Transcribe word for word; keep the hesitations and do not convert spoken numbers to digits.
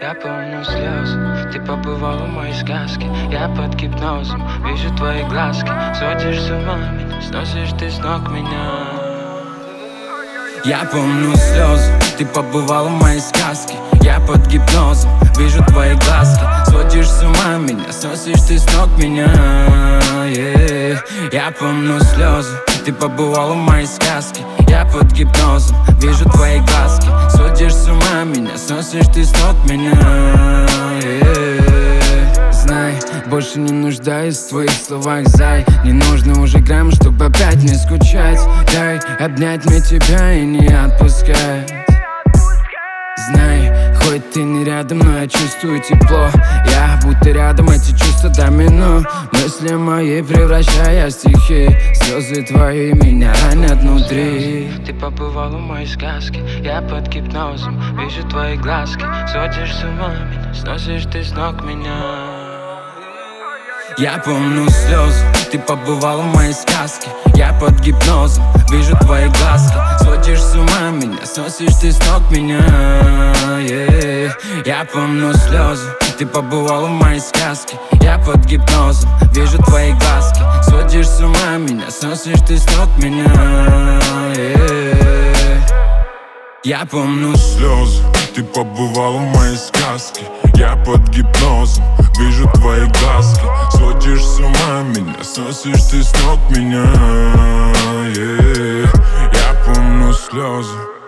Я помню слезы, ты побывала в моей сказке. Я под гипнозом, вижу твои глазки. Сводишь с ума меня, сносишь ты с ног меня. Я помню слезы, ты побывала в моей сказке. Я под гипнозом, вижу твои глазки. Сводишь с ума меня, сносишь ты с ног меня. Yeah. Я помню слезы, ты побывала в моей сказке. Я под гипнозом, вижу твои глазки. Сводишь с ума меня, сносишь ты с ног меня. Yeah. Знай, больше не нуждаюсь в твоих словах, зай. Не нужно уже грамм, чтобы опять не скучать. Дай обнять мне тебя и не отпускать. Знай, хоть ты не рядом, но я чувствую тепло. Я будто рядом, эти чувства домино. Мысли мои превращая в стихи. Слезы твои меня ранят внутри. Ты побывала в моей сказке. Я под гипнозом, вижу твои глазки. Сводишь с ума меня, сносишь ты с ног меня. Я помню слезы, ты побывала в моей сказке. Я под гипнозом, вижу твои глазки. Сводишь с ума меня, сносишь ты с ног меня. Yeah. Я помню слезы, ты побывала в моей сказке. Я под гипнозом, вижу твои глазки. Сводишь с ума меня, сносишь ты с ног меня. Yeah. Я помню слезы, ты побывала в моей сказке. Я под гипнозом, вижу твои глазки. Сводишь с ума меня, сносишь ты с ног меня. Yeah. Я помню слезы.